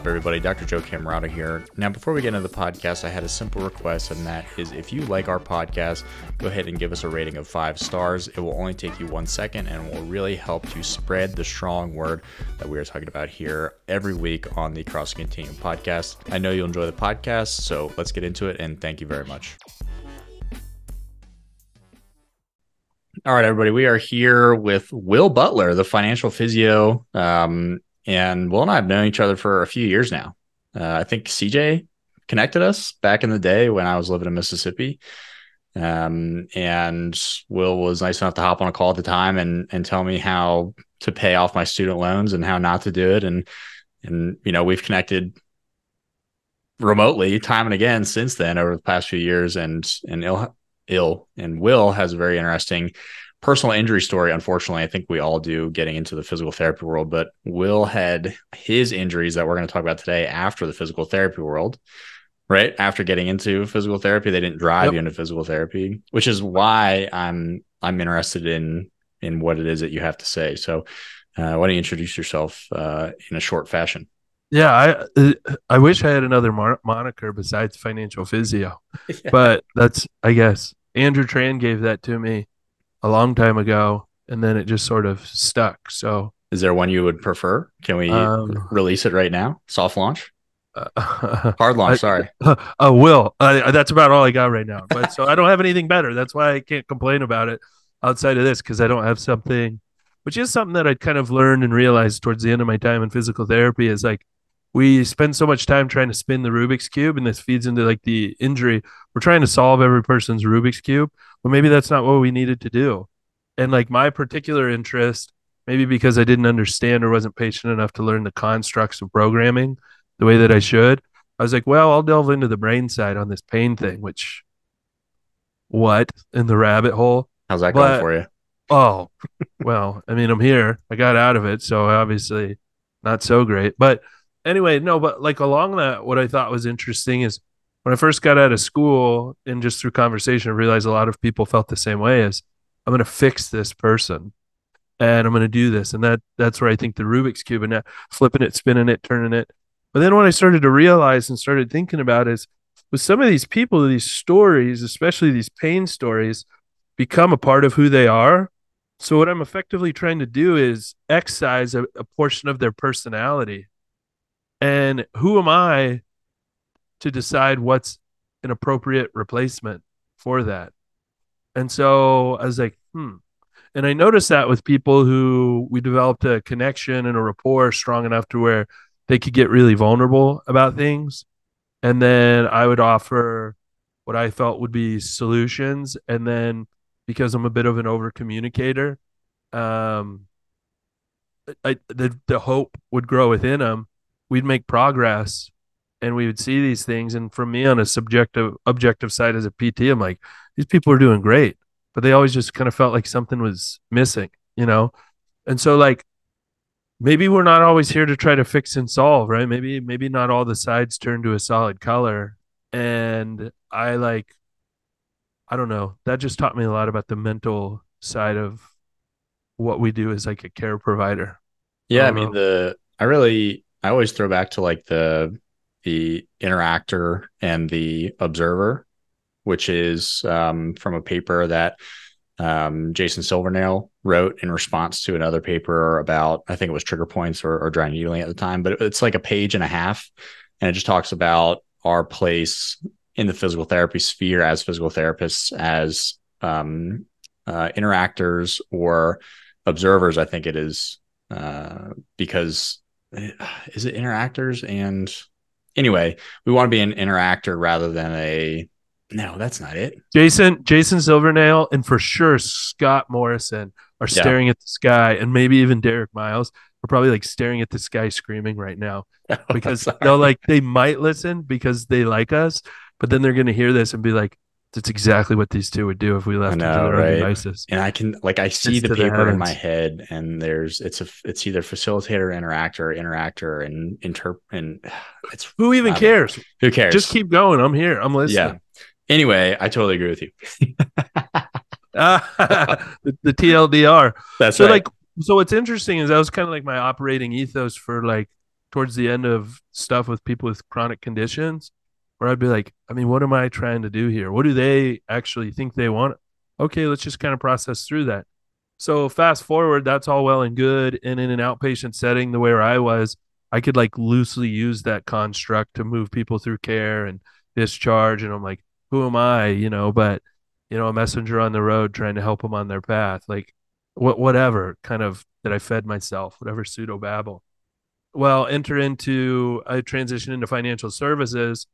up, everybody? Dr. Joe Camarata here. Now, before we get into the podcast, I had a simple request, and that is if you like our podcast, go ahead and give us a rating of 5 stars. It will only take you 1 second and will really help to spread the strong word that we are talking about here every week on the Cross Continuum podcast. I know you'll enjoy the podcast, so let's get into it, and thank you very much. All right, everybody, we are here with Will Butler, the financial physio. And Will and I have known each other for a few years now. I think CJ connected us back in the day when I was living in Mississippi. And Will was nice enough to hop on a call at the time and tell me how to pay off my student loans and how not to do it. And you know, we've connected remotely time and again since then over the past few years. And Will has a very interesting personal injury story. Unfortunately, I think we all do getting into the physical therapy world, but Will had his injuries that we're going to talk about today after the physical therapy world, right? After getting into physical therapy, they didn't drive you into physical therapy, which is why I'm interested in what it is that you have to say. So why don't you introduce yourself in a short fashion? Yeah, I wish I had another moniker besides financial physio, but that's, I guess, Andrew Tran gave that to me a long time ago, and then it just sort of stuck. So, is there one you would prefer? Can we release it right now? Soft launch, hard launch. Sorry, Will. That's about all I got right now. But so I don't have anything better. That's why I can't complain about it outside of this, because I don't have something, which is something that I'd kind of learned and realized towards the end of my time in physical therapy is like, we spend so much time trying to spin the Rubik's Cube, and this feeds into like the injury. We're trying to solve every person's Rubik's Cube, but maybe that's not what we needed to do. And like my particular interest, maybe because I didn't understand or wasn't patient enough to learn the constructs of programming the way that I should, I was like, well, I'll delve into the brain side on this pain thing, which what in the rabbit hole? How's that going for you? Oh, well, I mean, I'm here. I got out of it, so obviously not so great. But anyway, no, but like along that, what I thought was interesting is when I first got out of school and just through conversation, I realized a lot of people felt the same way as I'm going to fix this person and I'm going to do this. And that's where I think the Rubik's Cube and that flipping it, spinning it, turning it. But then what I started to realize and started thinking about is with some of these people, these stories, especially these pain stories, become a part of who they are. So what I'm effectively trying to do is excise a portion of their personality. And who am I to decide what's an appropriate replacement for that? And so I was like, And I noticed that with people who we developed a connection and a rapport strong enough to where they could get really vulnerable about things. And then I would offer what I felt would be solutions. And then because I'm a bit of an over communicator, the hope would grow within them. We'd make progress and we would see these things. And for me on a objective side as a PT, I'm like, these people are doing great, but they always just kind of felt like something was missing, you know? And so like, maybe we're not always here to try to fix and solve, right? Maybe not all the sides turn to a solid color. And I don't know, that just taught me a lot about the mental side of what we do as like a care provider. Yeah. I mean, I always throw back to like the interactor and the observer, which is from a paper that Jason Silvernail wrote in response to another paper about, I think it was trigger points or dry needling at the time, but it's like a page and a half. And it just talks about our place in the physical therapy sphere as physical therapists, as interactors or observers, I think it is, because is it interactors? And anyway, we want to be an interactor rather than no, that's not it. Jason Silvernail and for sure Scott Morrison are staring at the sky, and maybe even Derek Miles are probably like staring at the sky screaming right now because they might listen because they like us, but then they're going to hear this and be like, that's exactly what these two would do if we left them to their own devices. And I see the paper in my head, and it's either facilitator, interactor, and it's who even cares? Who cares? Just keep going. I'm here. I'm listening. Yeah. Anyway, I totally agree with you. The TLDR. That's so right. So what's interesting is that was kind of like my operating ethos for like towards the end of stuff with people with chronic conditions where I'd be like, I mean, what am I trying to do here? What do they actually think they want? Okay, let's just kind of process through that. So fast forward, that's all well and good. And in an outpatient setting, the way where I was, I could like loosely use that construct to move people through care and discharge. And I'm like, who am I? But a messenger on the road trying to help them on their path. Like whatever kind of that I fed myself, whatever pseudo babble. Well, I transition into financial services.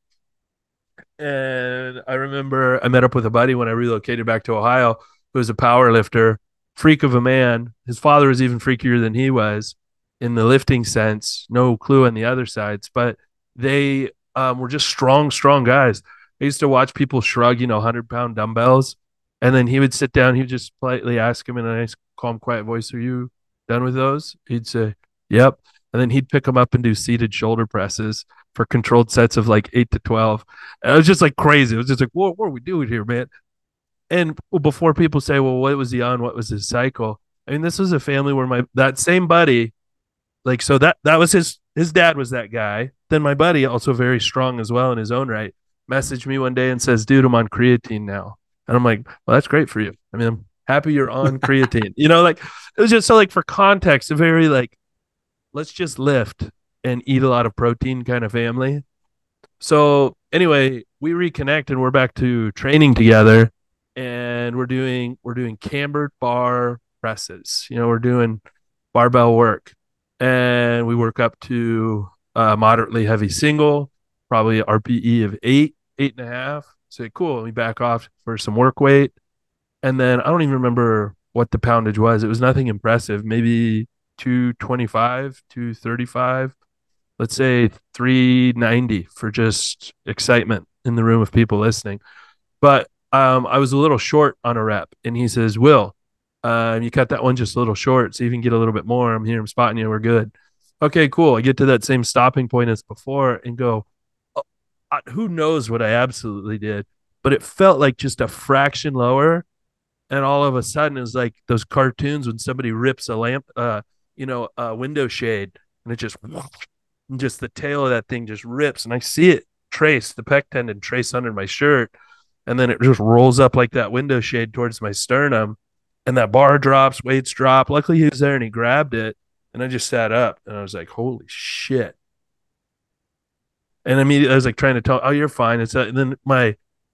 And I remember I met up with a buddy when I relocated back to Ohio who was a power lifter, freak of a man. His father was even freakier than he was in the lifting sense. No clue on the other sides, but they were just strong, strong guys. I used to watch people shrug, 100-pound dumbbells. And then he would sit down. He would just politely ask him in a nice, calm, quiet voice, "Are you done with those?" He'd say, "Yep." And then he'd pick them up and do seated shoulder presses for controlled sets of like 8 to 12. And it was just like crazy. It was just like, what are we doing here, man? And before people say, well, what was he on? What was his cycle? I mean, this was a family where that same buddy, like, so that was his dad was that guy. Then my buddy, also very strong as well in his own right, messaged me one day and says, "Dude, I'm on creatine now." And I'm like, well, that's great for you. I mean, I'm happy you're on creatine. Like it was just so like for context, a very like, let's just lift and eat a lot of protein kind of family. So anyway, we reconnect and we're back to training together, and we're doing cambered bar presses. We're doing barbell work, and we work up to moderately heavy single, probably RPE of 8.5. Say, cool. Let me back off for some work weight. And then I don't even remember what the poundage was. It was nothing impressive. Maybe 225, 235. Let's say 390 for just excitement in the room of people listening. But I was a little short on a rep, and he says, "Will, you cut that one just a little short, so you can get a little bit more. I'm here, I'm spotting you. We're good." Okay, cool. I get to that same stopping point as before and go, oh, who knows what I absolutely did, but it felt like just a fraction lower. And all of a sudden, it was like those cartoons when somebody rips a lamp, a window shade, and it just the tail of that thing just rips, and I see it trace the pec tendon trace under my shirt, and then it just rolls up like that window shade towards my sternum, and that bar drops, weights drop. Luckily, he was there and he grabbed it, and I just sat up, and I was like, "Holy shit!" And immediately I was like trying to tell, "Oh, you're fine." And then my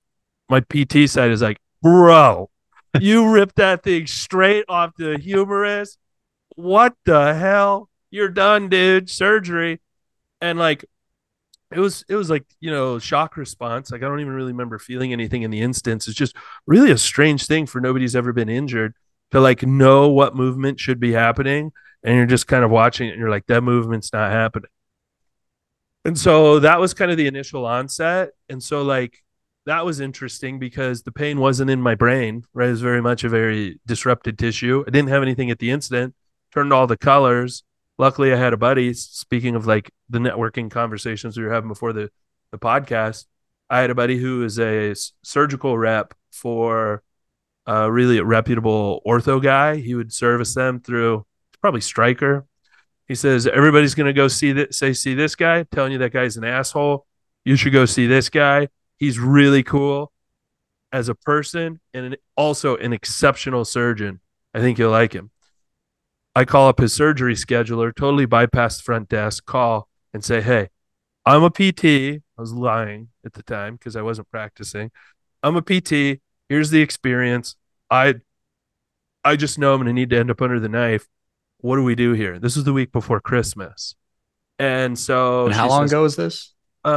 PT side is like, "Bro, you ripped that thing straight off the humerus. What the hell? You're done, dude. Surgery." And like it was like, shock response. Like I don't even really remember feeling anything in the instance. It's just really a strange thing for nobody's ever been injured to like know what movement should be happening, and you're just kind of watching it and you're like, that movement's not happening. And so that was kind of the initial onset. And so like that was interesting because the pain wasn't in my brain, right? It was very much a very disrupted tissue. I didn't have anything at the incident, turned all the colors. Luckily, I had a buddy. Speaking of like the networking conversations we were having before the podcast, I had a buddy who is a surgical rep for a really reputable ortho guy. He would service them through probably Stryker. He says, everybody's going to go see this guy, telling you that guy's an asshole. You should go see this guy. He's really cool as a person and also an exceptional surgeon. I think you'll like him. I call up his surgery scheduler, totally bypass the front desk, call and say, "Hey, I'm a PT." I was lying at the time because I wasn't practicing. "I'm a PT. Here's the experience. I just know I'm going to need to end up under the knife. What do we do here?" This was the week before Christmas. And so and how long ago was this?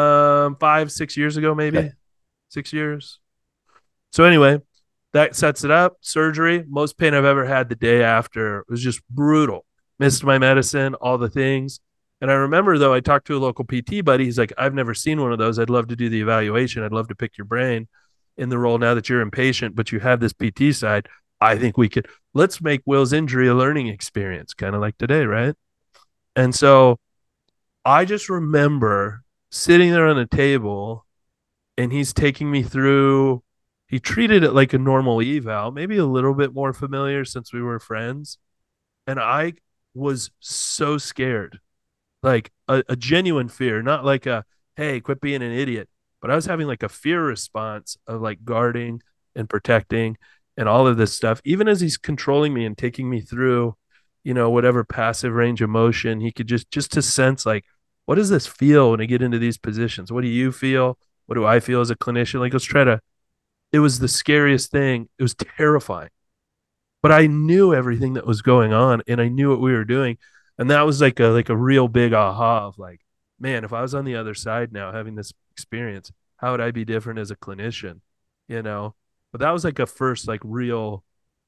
5-6 years ago, maybe. Okay. 6 years. So anyway, that sets it up. Surgery, most pain I've ever had the day after. It was just brutal. Missed my medicine, all the things. And I remember, though, I talked to a local PT buddy. He's like, "I've never seen one of those. I'd love to do the evaluation. I'd love to pick your brain in the role now that you're impatient, but you have this PT side. I think let's make Will's injury a learning experience," kind of like today, right? And so I just remember sitting there on the table, and he's taking me through. He treated it like a normal eval, maybe a little bit more familiar since we were friends. And I was so scared like a genuine fear, not like a, hey, quit being an idiot. But I was having like a fear response of like guarding and protecting and all of this stuff, even as he's controlling me and taking me through, whatever passive range of motion he could just to sense like, what does this feel when I get into these positions? What do you feel? What do I feel as a clinician? Like, let's try to, it was the scariest thing. It was terrifying, but I knew everything that was going on and I knew what we were doing. And that was like a real big aha of like, man, if I was on the other side now having this experience, how would I be different as a clinician? You know? But that was like a first like real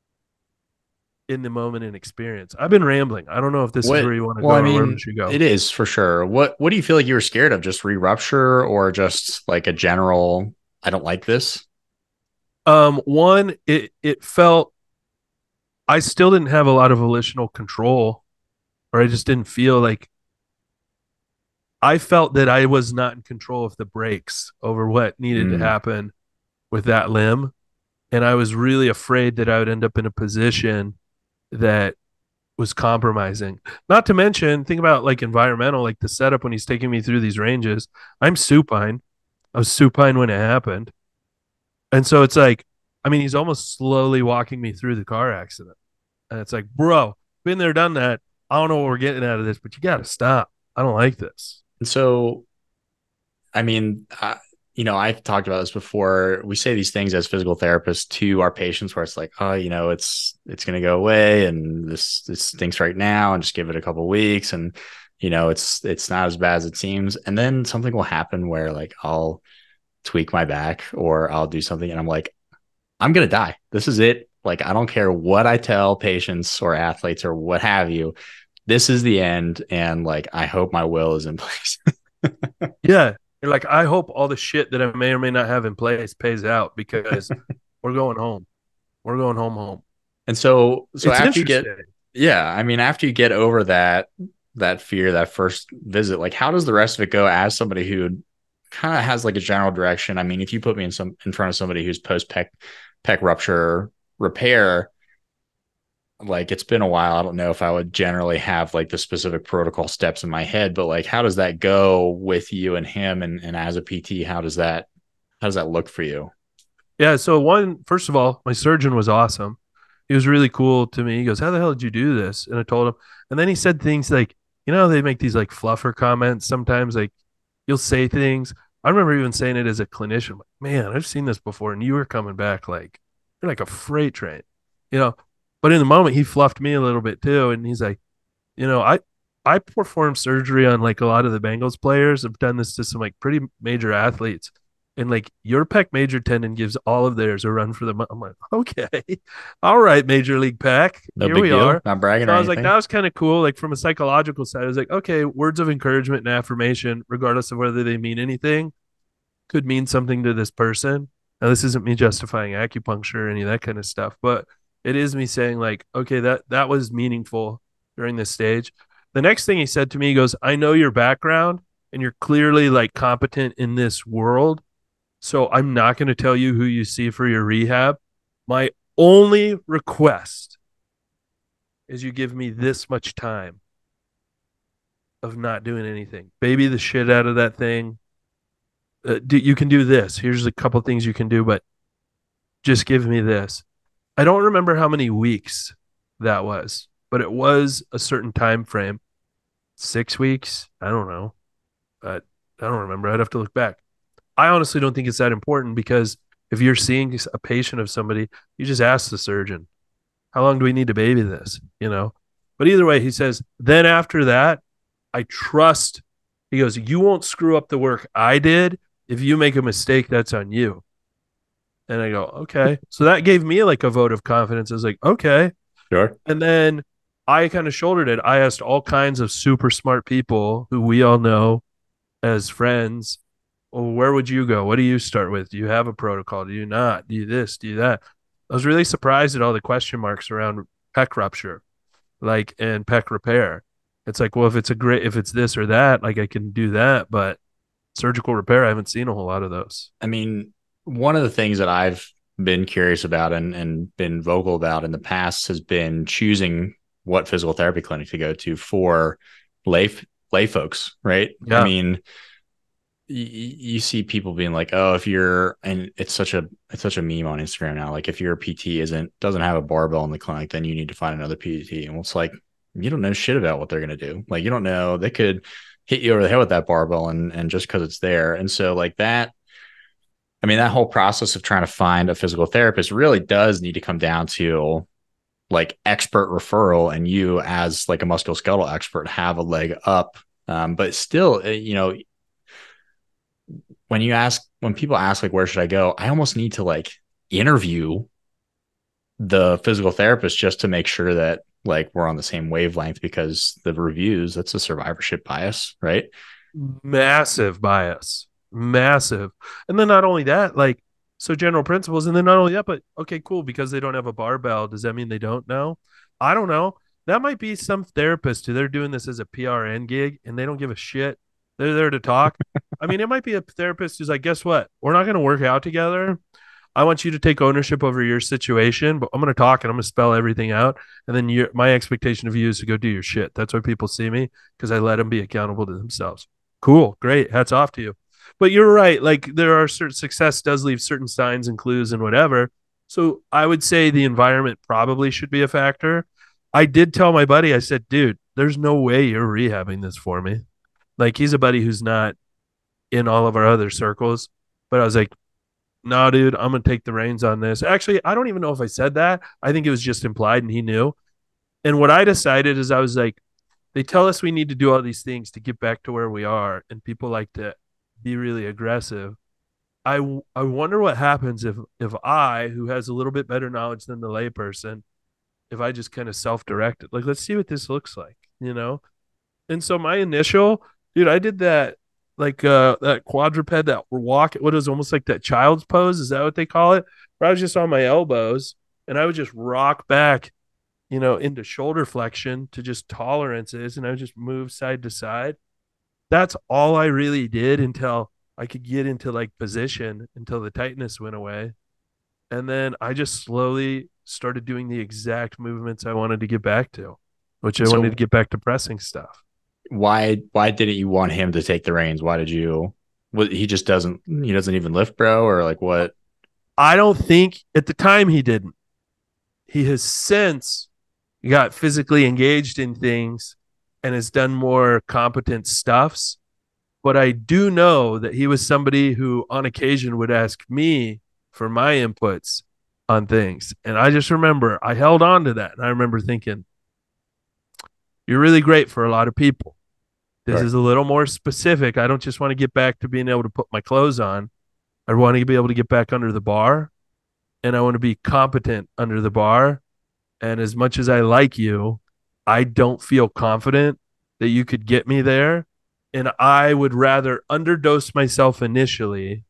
in the moment and experience. I've been rambling. I don't know if this is What? where you want to Well, go I or where we mean, should go. it is for sure. What do you feel like you were scared of? Just re-rupture or just like a general, I don't like this? One, it felt I still didn't have a lot of volitional control, or I just didn't feel like I felt that I was not in control of the breaks over what needed to Mm. happen with that limb. And I was really afraid that I would end up in a position that was compromising. Not to mention, think about like environmental, like the setup when he's taking me through these ranges. I'm supine. I was supine when it happened. And so it's like, I mean, he's almost slowly walking me through the car accident. And it's like, bro, been there, done that. I don't know what we're getting out of this, but you got to stop. I don't like this. And so, I mean, I've talked about this before. We say these things as physical therapists to our patients, where it's like, oh, it's going to go away, and this stinks right now, and just give it a couple of weeks, and it's not as bad as it seems. And then something will happen where like I'll tweak my back or I'll do something, and I'm like, I'm going to die. This is it. Like, I don't care what I tell patients or athletes or what have you. This is the end, and like I hope my will is in place. Yeah. You're like, I hope all the shit that I may or may not have in place pays out because we're going home. We're going home. And so It's after you get, interesting. yeah, I mean, after you get over that fear, that first visit, like how does the rest of it go as somebody who kind of has like a general direction? I mean, if you put me in front of somebody who's post pec rupture repair, like it's been a while. I don't know if I would generally have like the specific protocol steps in my head, but like how does that go with you and him and as a PT, how does that look for you? Yeah. So first of all, my surgeon was awesome. He was really cool to me. He goes, how the hell did you do this? And I told him. And then he said things like, they make these like fluffer comments sometimes, like you'll say things. I remember even saying it as a clinician, like, man, I've seen this before. And you were coming back like you're like a freight train, you know. But in the moment, he fluffed me a little bit too. And he's like, I perform surgery on like a lot of the Bengals players. I've done this to some like pretty major athletes. And like your pec major tendon gives all of theirs a run for the month. I'm like, okay, all right, Major League Pec, No here big we deal. are. Not bragging So or I was like, anything. that was kind of cool. Like from a psychological side, I was like, okay, words of encouragement and affirmation, regardless of whether they mean anything, could mean something to this person. Now, this isn't me justifying acupuncture or any of that kind of stuff, but it is me saying like, okay, that was meaningful during this stage. The next thing he said to me, he goes, I know your background and you're clearly like competent in this world. So I'm not going to tell you who you see for your rehab. My only request is you give me this much time of not doing anything. Baby the shit out of that thing. You can do this. Here's a couple things you can do, but just give me this. I don't remember how many weeks that was, but it was a certain time frame. 6 weeks? I don't know. But I don't remember. I'd have to look back. I honestly don't think it's that important because if you're seeing a patient of somebody, you just ask the surgeon, how long do we need to baby this? But either way, he says, then after that, I trust. He goes, you won't screw up the work I did. If you make a mistake, that's on you. And I go, okay. So that gave me like a vote of confidence. I was like, okay. Sure. And then I kind of shouldered it. I asked all kinds of super smart people who we all know as friends, well, where would you go? What do you start with? Do you have a protocol? Do you not? Do you this? Do you that? I was really surprised at all the question marks around pec rupture, like and pec repair. It's like, well, if it's this or that, like I can do that, but surgical repair, I haven't seen a whole lot of those. I mean, one of the things that I've been curious about and been vocal about in the past has been choosing what physical therapy clinic to go to for lay lay folks, right? I Yeah. mean, you see people being like, oh, if you're, and it's such a meme on Instagram now. Like if your PT doesn't have a barbell in the clinic, then you need to find another PT. And it's like, you don't know shit about what they're going to do. Like you don't know, they could hit you over the head with that barbell and just cause it's there. And so like that, I mean, that whole process of trying to find a physical therapist really does need to come down to like expert referral, and you as like a musculoskeletal expert have a leg up. But still, when people ask like, where should I go? I almost need to like interview the physical therapist just to make sure that like we're on the same wavelength, because the reviews, that's a survivorship bias, right? Massive bias. Massive. And then not only that, like, so general principles. And then not only that, but okay, cool. Because they don't have a barbell, does that mean they don't know? I don't know. That might be some therapist who they're doing this as a PRN gig and they don't give a shit. They're there to talk. I mean, it might be a therapist who's like, guess what? We're not going to work out together. I want you to take ownership over your situation, but I'm going to talk and I'm going to spell everything out. And then my expectation of you is to go do your shit. That's why people see me, because I let them be accountable to themselves. Cool. Great. Hats off to you. But you're right. Like there are certain success does leave certain signs and clues and whatever. So I would say the environment probably should be a factor. I did tell my buddy, I said, dude, there's no way you're rehabbing this for me. Like he's a buddy who's not in all of our other circles. But I was like, no, dude, I'm going to take the reins on this. Actually, I don't even know if I said that. I think it was just implied and he knew. And what I decided is I was like, they tell us we need to do all these things to get back to where we are. And people like to be really aggressive. I wonder what happens if I, who has a little bit better knowledge than the layperson, if I just kind of self-direct it. Like, let's see what this looks like, you know? And so my initial, dude, I did that like that quadruped, that walk, what is almost like that child's pose, is that what they call it? Where I was just on my elbows and I would just rock back, into shoulder flexion to just tolerances, and I would just move side to side. That's all I really did until I could get into like position, until the tightness went away. And then I just slowly started doing the exact movements I wanted to get back to, which I wanted to So get back to pressing stuff. why didn't you want him to take the reins? Why did you? What, he doesn't even lift, bro, or like what? I don't think at the time he didn't. He has since got physically engaged in things and has done more competent stuffs. But I do know that he was somebody who on occasion would ask me for my inputs on things. And I just remember I held on to that. And I remember thinking, you're really great for a lot of people. This Sure. is a little more specific. I don't just want to get back to being able to put my clothes on. I want to be able to get back under the bar, and I want to be competent under the bar. And as much as I like you, I don't feel confident that you could get me there. And I would rather underdose myself initially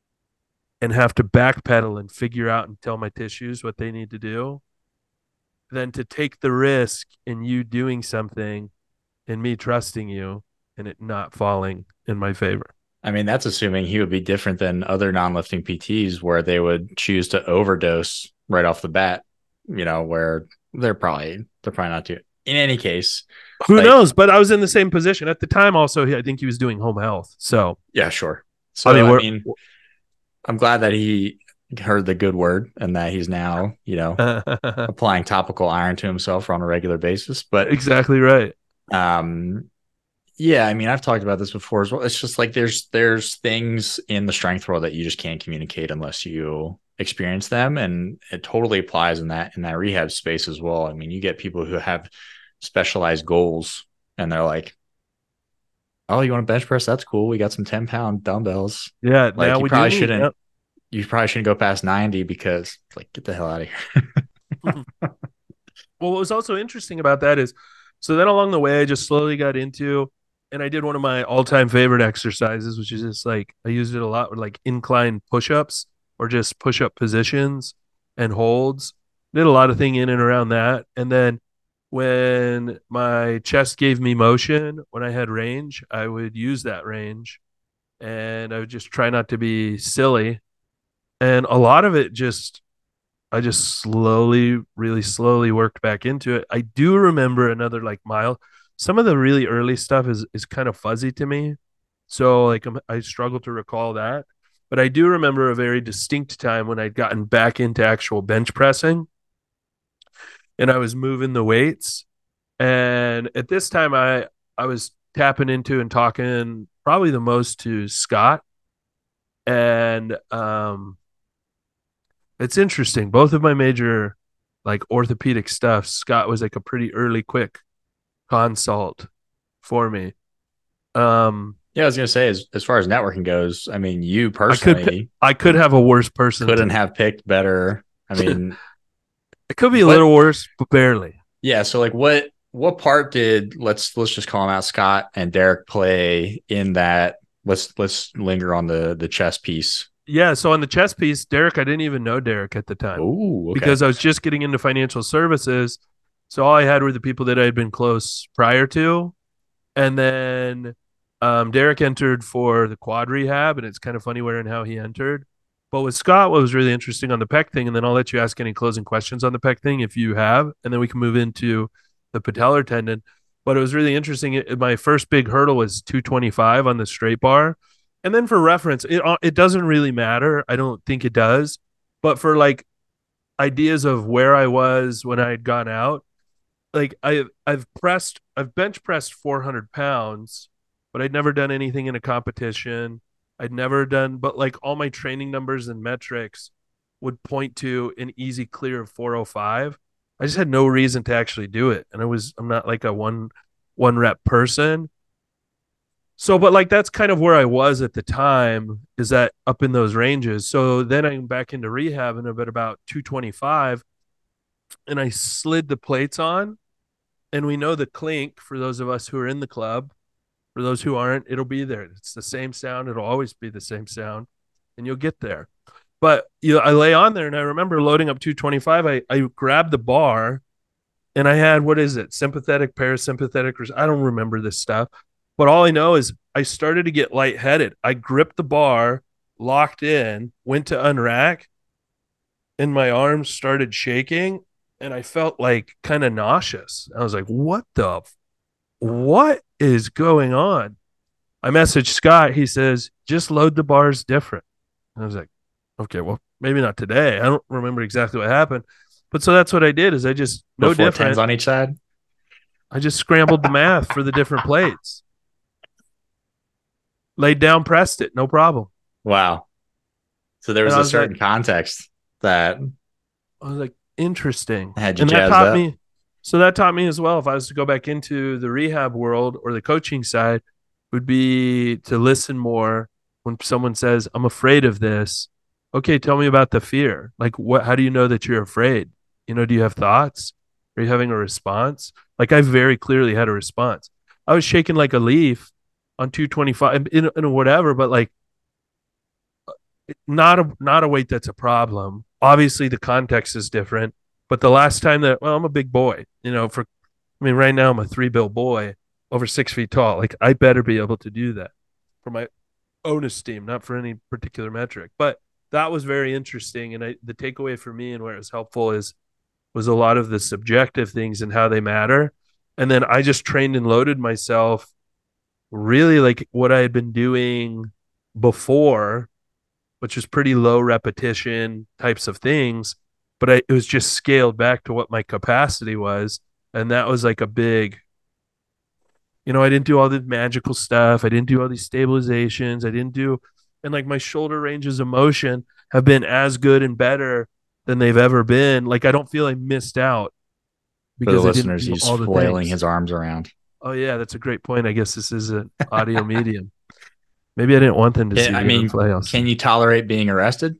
and have to backpedal and figure out and tell my tissues what they need to do than to take the risk in you doing something and me trusting you and it not falling in my favor. I mean, that's assuming he would be different than other non-lifting PTs where they would choose to overdose right off the bat, where they're probably not too. In any case, Who like, knows? But I was in the same position at the time. Also, I think he was doing home health. So, yeah, sure. I So, mean, I we're mean, I'm glad that he heard the good word and that he's now, applying topical iron to himself on a regular basis. But, exactly right. um, yeah, I mean, I've talked about this before as well. It's just like there's things in the strength world that you just can't communicate unless you experience them, and it totally applies in that rehab space as well. I mean, you get people who have specialized goals, and they're like, "Oh, you want to bench press? That's cool. We got some 10-pound dumbbells." Yeah. Like Now we do need. Yep. you probably shouldn't go past 90 because like get the hell out of here. Well, what was also interesting about that is, so then along the way, I just slowly got into, and I did one of my all-time favorite exercises, which is just like I used it a lot with like incline push-ups or just push-up positions and holds. Did a lot of thing in and around that, and then when my chest gave me motion, when I had range, I would use that range, and I would just try not to be silly. And a lot of it just I just slowly, really slowly worked back into it. I do remember another like mile. some of the really early stuff is kind of fuzzy to me. So like I struggle to recall that. But I do remember a very distinct time when I'd gotten back into actual bench pressing and I was moving the weights. And at this time I was tapping into and talking probably the most to Scott. And it's interesting. Both of my major like orthopedic stuff, Scott was like a pretty early quick consult for me. Yeah, I was gonna say, as far as networking goes, I mean, you personally I could have a worse person. couldn't have picked better. I mean, it could be a little worse, but barely. Yeah. So like what part did let's just call them out, Scott and Derek, play in that? Let's linger on the chess piece. Yeah. So on the chess piece, Derek, I didn't even know Derek at the time. Oh, okay. Because I was just getting into financial services. So all I had were the people that I had been close prior to. And then Derek entered for the quad rehab, and it's kind of funny where and how he entered. But with Scott, what was really interesting on the pec thing, and then I'll let you ask any closing questions on the pec thing if you have, and then we can move into the patellar tendon. But it was really interesting. My first big hurdle was 225 on the straight bar. And then for reference, it doesn't really matter. I don't think it does. But for like ideas of where I was when I had gone out, like I've bench pressed 400 pounds, but I'd never done anything in a competition. I'd never done, but like all my training numbers and metrics would point to an easy clear of 405. I just had no reason to actually do it. And I'm not like a one rep person. So, but like that's kind of where I was at the time, is that up in those ranges. So then I'm back into rehab and about 225, and I slid the plates on. And we know the clink, for those of us who are in the club. For those who aren't, it'll be there. It's the same sound. It'll always be the same sound, and you'll get there. But I lay on there, and I remember loading up 225. I grabbed the bar, and I had, what is it? Sympathetic, parasympathetic. I don't remember this stuff. But all I know is I started to get lightheaded. I gripped the bar, locked in, went to unrack, and my arms started shaking, and I felt like kind of nauseous. I was like, what is going on? I messaged Scott. He says, just load the bars different. And I was like, okay, well, maybe not today. I don't remember exactly what happened. But so that's what I did, is I just, no different. 10s on each side? I just scrambled the math for the different plates. Laid down, pressed it, no problem. Wow. So there was a certain context that I was like, interesting. Had you, and that taught me. So that taught me as well, if I was to go back into the rehab world or the coaching side, would be to listen more when someone says, I'm afraid of this. Okay, tell me about the fear. Like, how do you know that you're afraid? Do you have thoughts? Are you having a response? Like, I very clearly had a response. I was shaking like a leaf on 225 in whatever, but like not a weight that's a problem. Obviously the context is different, but the last time I'm a big boy, right now I'm a 3 bill boy over 6 feet tall. Like, I better be able to do that for my own esteem, not for any particular metric. But that was very interesting. And the takeaway for me and where it was helpful was a lot of the subjective things and how they matter. And then I just trained and loaded myself really like what I had been doing before, which was pretty low repetition types of things, but it was just scaled back to what my capacity was. And that was like a big, I didn't do all the magical stuff. I didn't do all these stabilizations. And like my shoulder ranges of motion have been as good and better than they've ever been. Like, I don't feel I missed out because for the listeners, he's flailing his arms around. Oh yeah, that's a great point. I guess this is an audio medium. Maybe I didn't want them to see. I mean, can you tolerate being arrested?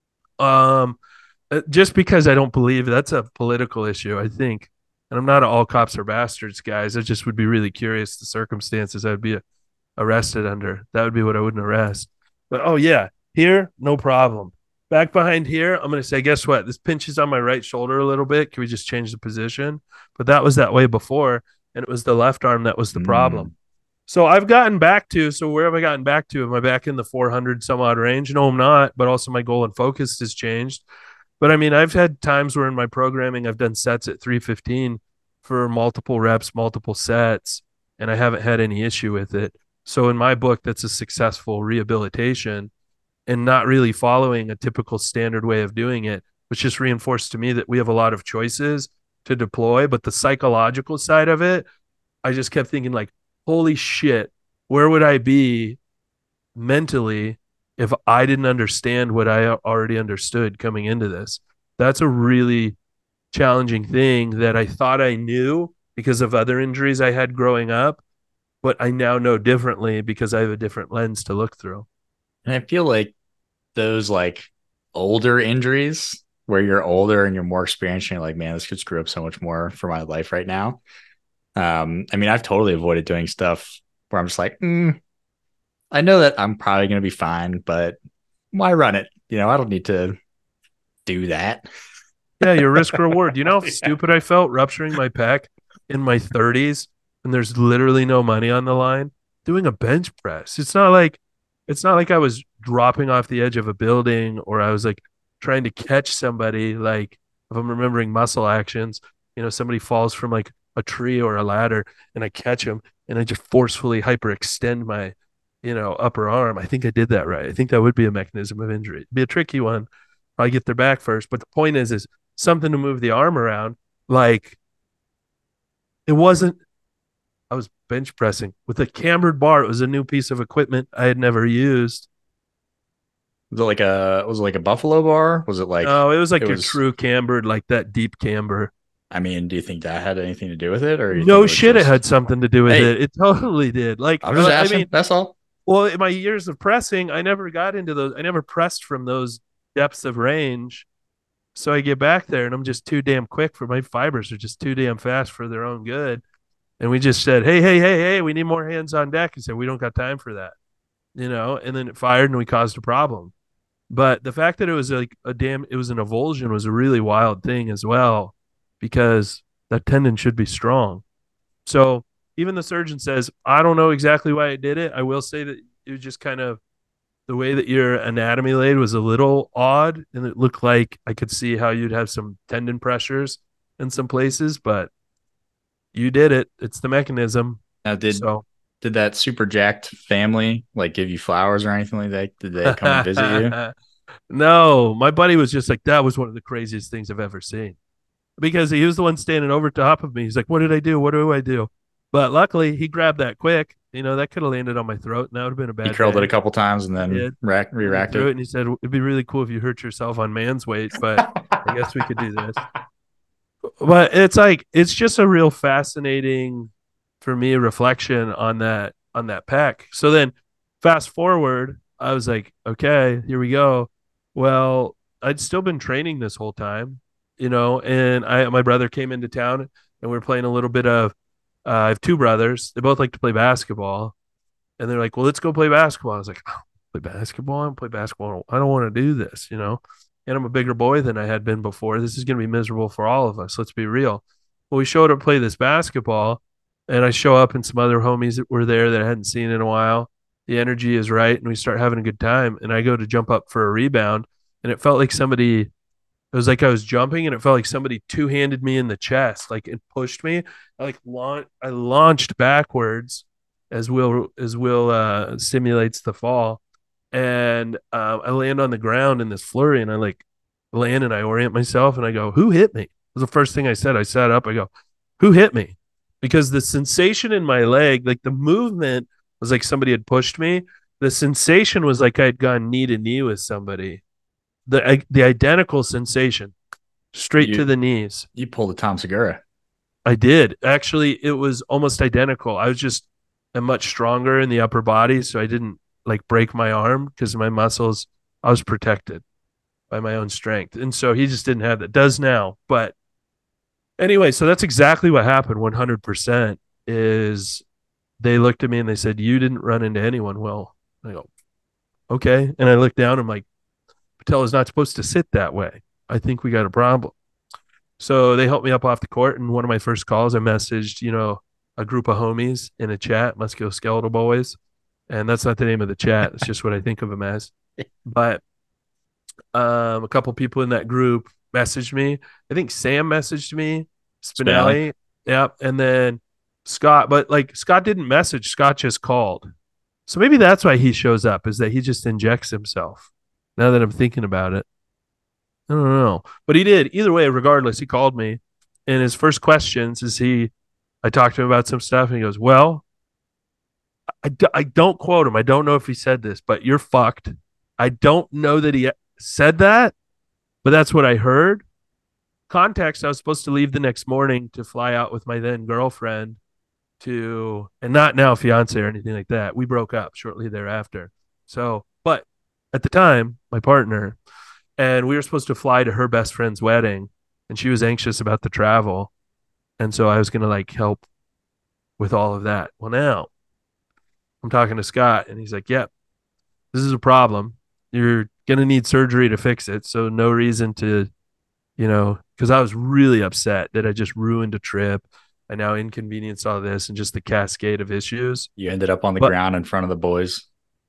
Just because I don't believe that's a political issue, I think. And I'm not an all cops are bastards, guys. I just would be really curious the circumstances I'd be arrested under. That would be what I wouldn't arrest. But oh yeah, here, no problem. Back behind here, I'm going to say, guess what? This pinches on my right shoulder a little bit. Can we just change the position? But that was that way before, and it was the left arm that was the problem. So I've gotten back to, where have I gotten back to? Am I back in the 400 some odd range? No, I'm not. But also my goal and focus has changed. But I mean, I've had times where in my programming, I've done sets at 315 for multiple reps, multiple sets. and I haven't had any issue with it. So in my book, that's a successful rehabilitation, and not really following a typical standard way of doing it, which just reinforced to me that we have a lot of choices to deploy. But the psychological side of it, I just kept thinking like, holy shit, where would I be mentally if I didn't understand what I already understood coming into this? That's a really challenging thing that I thought I knew because of other injuries I had growing up, but I now know differently because I have a different lens to look through. And I feel like those like older injuries where you're older and you're more experienced and you're like, man, this could screw up so much more for my life right now. I mean, I've totally avoided doing stuff where I'm just like, I know that I'm probably going to be fine, but why run it? I don't need to do that. Yeah, your risk reward. You know how Yeah. stupid I felt rupturing my pec in my 30s and there's literally no money on the line doing a bench press. It's not like I was dropping off the edge of a building or I was like trying to catch somebody like if I'm remembering muscle actions, somebody falls from like a tree or a ladder and I catch them and I just forcefully hyperextend my, upper arm. I think I did that right. I think that would be a mechanism of injury. It'd be a tricky one. Probably get their back first, but the point is something to move the arm around. Like it wasn't, I was bench pressing with a cambered bar. It was a new piece of equipment I had never used. Was it like a buffalo bar? Was it like No, it was it like a was true cambered, like that deep camber. I mean, do you think that had anything to do with it, or do you think No it was shit, it had just, something to do with hey, it. It totally did. Like, I'm just I asking, mean, that's all. well, in my years of pressing, I never got into those. I never pressed from those depths of range. So I get back there and I'm just too damn quick for my fibers are just too damn fast for their own good. And we just said, hey, hey, hey, hey, we need more hands on deck. He said, we don't got time for that, and then it fired and we caused a problem. But the fact that it was like it was an avulsion was a really wild thing as well, because that tendon should be strong. So even the surgeon says, I don't know exactly why I did it. I will say that it was just kind of the way that your anatomy laid was a little odd. And it looked like I could see how you'd have some tendon pressures in some places, but you did it. It's the mechanism. Now, did So did that super jacked family like give you flowers or anything like that? Did they come and visit you? no, my buddy was just like, that was one of the craziest things I've ever seen, because he was the one standing over top of me. He's like, what did I do? What do I do? But luckily, he grabbed that quick. That could have landed on my throat, and that would have been a He bad curled it a day. couple times and He then did. And he re-racked threw it, it. and he said, it'd be really cool if you hurt yourself on man's weight, but I guess we could do this. But it's like, it's just a real fascinating, for me, reflection on that pack. So then fast forward, I was like, okay, here we go. Well, I'd still been training this whole time, and my brother came into town and we were playing a little bit of I have two brothers. They both like to play basketball. And they're like, well, let's go play basketball. I was like, oh, play basketball? I don't play basketball. I don't want to do this. And I'm a bigger boy than I had been before. This is going to be miserable for all of us. Let's be real. Well, we showed up to play this basketball, and I show up, and some other homies that were there that I hadn't seen in a while. The energy is right, and we start having a good time. And I go to jump up for a rebound, and it felt like it was like I was jumping, and it felt like somebody two handed me in the chest, like it pushed me. I launched backwards as Will simulates the fall, and I land on the ground in this flurry, and I like land and I orient myself, and I go, "Who hit me?" It was the first thing I said. I sat up. I go, "Who hit me?" Because the sensation in my leg, like the movement, was like somebody had pushed me. The sensation was like I'd gone knee to knee with somebody. The identical sensation, straight to You the knees. you pulled a Tom Segura. I did. Actually, it was almost identical. I was just much stronger in the upper body, so I didn't like break my arm because my muscles, I was protected by my own strength. And so he just didn't have that. Does now. But anyway, so that's exactly what happened 100% is they looked at me and they said, "You didn't run into anyone." Well, I go, "Okay." And I look down, I'm like, "Patel is not supposed to sit that way. I think we got a problem." So they helped me up off the court. And one of my first calls, I messaged, a group of homies in a chat, Musculoskeletal Boys. And that's not the name of the chat. It's just what I think of them as. But a couple people in that group messaged me. I think Sam messaged me, Spinelli. Spinelli. Yep. And then Scott, but like Scott didn't message, Scott just called. So maybe that's why he shows up, is that he just injects himself. Now that I'm thinking about it, I don't know. But he did. Either way, regardless, he called me. And his first questions is I talked to him about some stuff and he goes, well, I don't quote him. I don't know if he said this, but you're fucked. I don't know that he said that, but that's what I heard. Context, I was supposed to leave the next morning to fly out with my then girlfriend to, and not now fiance or anything like that. We broke up shortly thereafter. So, but at the time, my partner, and we were supposed to fly to her best friend's wedding, and she was anxious about the travel. And so I was going to like help with all of that. Well, now I'm talking to Scott, and he's like, yep, this is a problem. You're going to need surgery to fix it. So, no reason to, because I was really upset that I just ruined a trip. I now inconvenienced all this and just the cascade of issues. You ended up on the ground in front of the boys.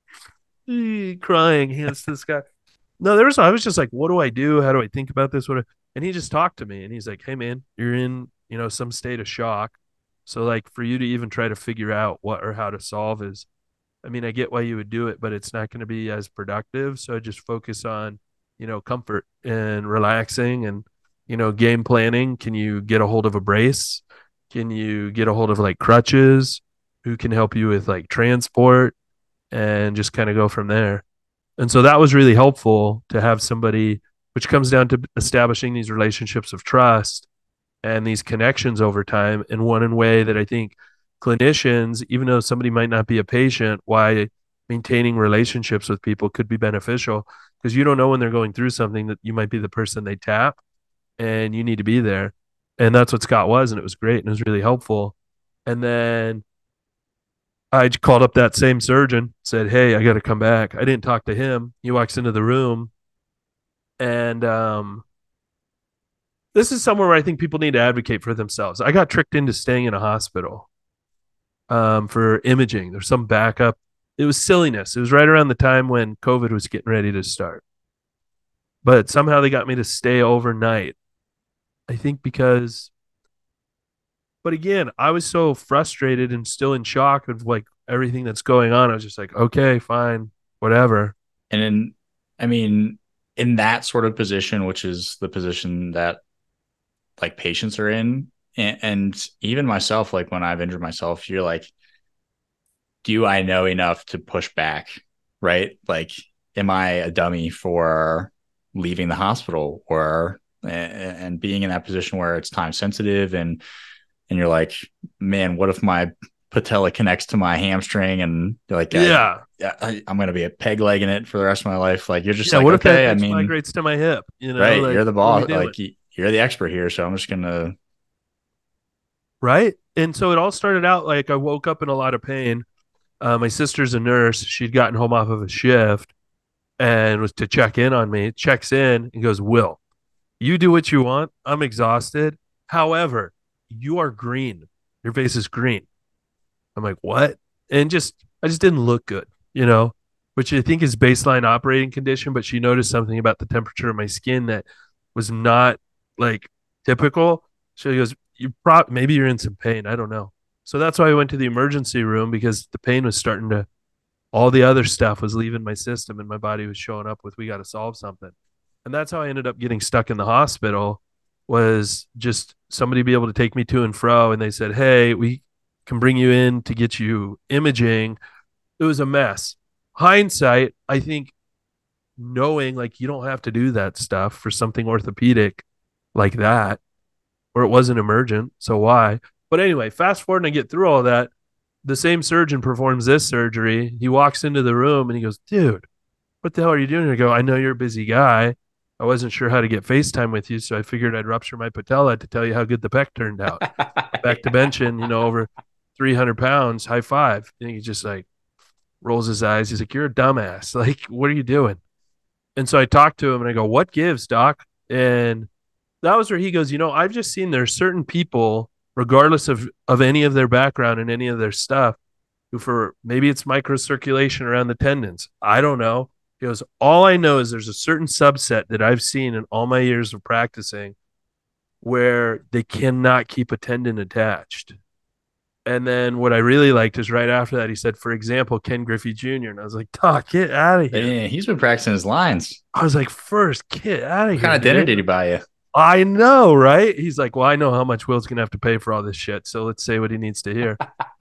Crying, hands to the sky. No, I was just like, what do I do? How do I think about this? And he just talked to me and he's like, hey man, you're in, some state of shock. So like for you to even try to figure out what or how to solve is, I mean, I get why you would do it, but it's not going to be as productive. So I just focus on, comfort and relaxing and, game planning. Can you get a hold of a brace? Can you get a hold of like crutches? Who can help you with like transport and just kind of go from there? And so that was really helpful to have somebody, which comes down to establishing these relationships of trust and these connections over time. And one way that I think clinicians, even though somebody might not be a patient, why maintaining relationships with people could be beneficial, because you don't know when they're going through something that you might be the person they tap and you need to be there. And that's what Scott was. And it was great. And it was really helpful. And then I called up that same surgeon, said, hey, I got to come back. I didn't talk to him. He walks into the room. And this is somewhere where I think people need to advocate for themselves. I got tricked into staying in a hospital for imaging. There's some backup. It was silliness. It was right around the time when COVID was getting ready to start. But somehow they got me to stay overnight. I think because, but again, I was so frustrated and still in shock of like everything that's going on. I was just like, okay, fine, whatever. And in that sort of position, which is the position that like patients are in, and even myself, like when I've injured myself, you're like, do I know enough to push back? Right? Like, am I a dummy for leaving the hospital or and being in that position where it's time sensitive and you're like, man, what if my patella connects to my hamstring and like, I'm going to be a peg legging it for the rest of my life. Like, you're just like, what okay, if that migrates to my hip, right. Like, you're the boss. Like you're the expert here. So I'm just going to. Right. And so it all started out like I woke up in a lot of pain. My sister's a nurse. She'd gotten home off of a shift and was to check in on me, checks in and goes, Will, you do what you want. I'm exhausted. However, you are green. Your face is green. I'm like, what? And I just didn't look good, which I think is baseline operating condition. But she noticed something about the temperature of my skin that was not like typical. She goes, maybe you're in some pain. I don't know. So that's why I went to the emergency room, because the pain was starting to, all the other stuff was leaving my system and my body was showing up with, we got to solve something. And that's how I ended up getting stuck in the hospital, was just somebody be able to take me to and fro. And they said, hey, we can bring you in to get you imaging. It was a mess. Hindsight, I think, knowing like you don't have to do that stuff for something orthopedic like that, or it wasn't emergent. So why? But anyway, fast forward and I get through all that. The same surgeon performs this surgery. He walks into the room and he goes, dude, what the hell are you doing? I go, I know you're a busy guy. I wasn't sure how to get FaceTime with you, so I figured I'd rupture my patella to tell you how good the pec turned out. Back to benching, over 300 pounds, high five. And he just like rolls his eyes. He's like, you're a dumbass. Like, what are you doing? And so I talked to him and I go, what gives, doc? And that was where he goes, I've just seen there's certain people, regardless of any of their background and any of their stuff, who for maybe it's microcirculation around the tendons. I don't know. He goes, all I know is there's a certain subset that I've seen in all my years of practicing where they cannot keep a tendon attached. And then what I really liked is right after that, he said, for example, Ken Griffey Jr. And I was like, Doc, get out of here. Man, he's been practicing his lines. I was like, first, get out of What here, kind of dinner dude. did he buy you? I know, right? He's like, well, I know how much Will's going to have to pay for all this shit. So let's say what he needs to hear.